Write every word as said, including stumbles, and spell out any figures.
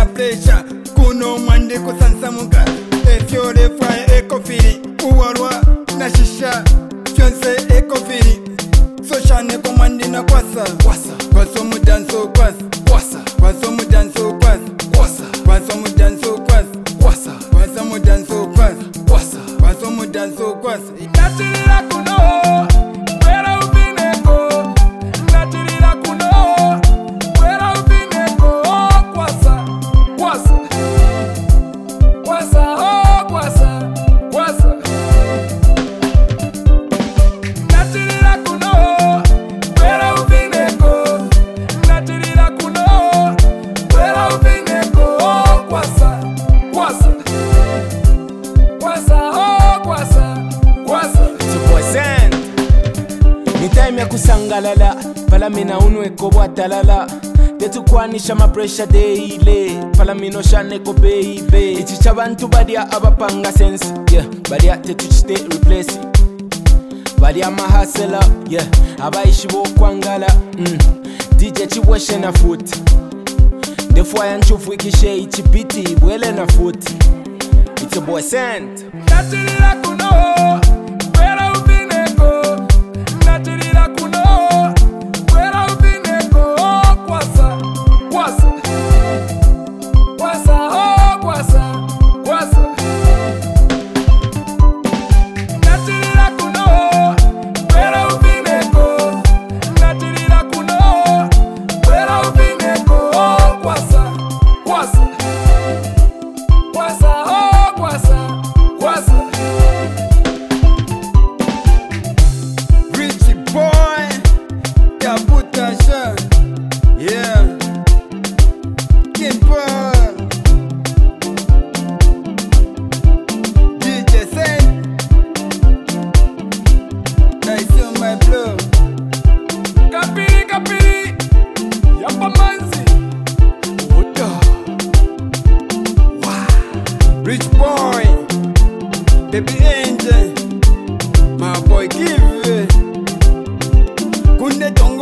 na pressure kuno mwandi kusansamuka efyore fry ekofiri uwarwa na shisha fyonse ekofiri soshane kwa mwandi na kwasa kwasa kwaso mudanso kwasa kwasa kwaso mudanso kwasa kwasa kwaso mudanso kwasa kwasa kwaso mudanso kwasa kwasa kwaso mudanso kwasa inatirira kuno wera ubineko inatirira kuno wera ubineko kwasa kwasa kwasa oh kwasa kwasa inatirira kuno wera ubineko inatirira kuno wera ubineko kwasa kwasa kwasa oh kwasa kwasa Tukwasent ni time ya kusangalala pala mina unweko bwatalala tetukwanisha mapresha daily pala mino shaneko baby ichi chabantu badia abapanga sense yeah badia tetuchite replace badia mahasela yeah abaishi bo kwangala mm. D J chiweshe na foot defwa ya nchufu ikishe ichipiti bwele na foot. It's a boy Sent. Natirira kuno wera ubineko natirira kuno wera ubineko kwasa kwasa kwasa oh kwasa kwasa natirira kuno wera ubineko natirira kuno wera ubineko kwasa kwasa kwasa oh kwasa kwasa Richie boy Tabuta sha yeah Kimpa D J Sent Nice on my blow Kapiri kapiri Yapa manzi Oda Wow Rich boy Baby angel My boy give it Kunde tongo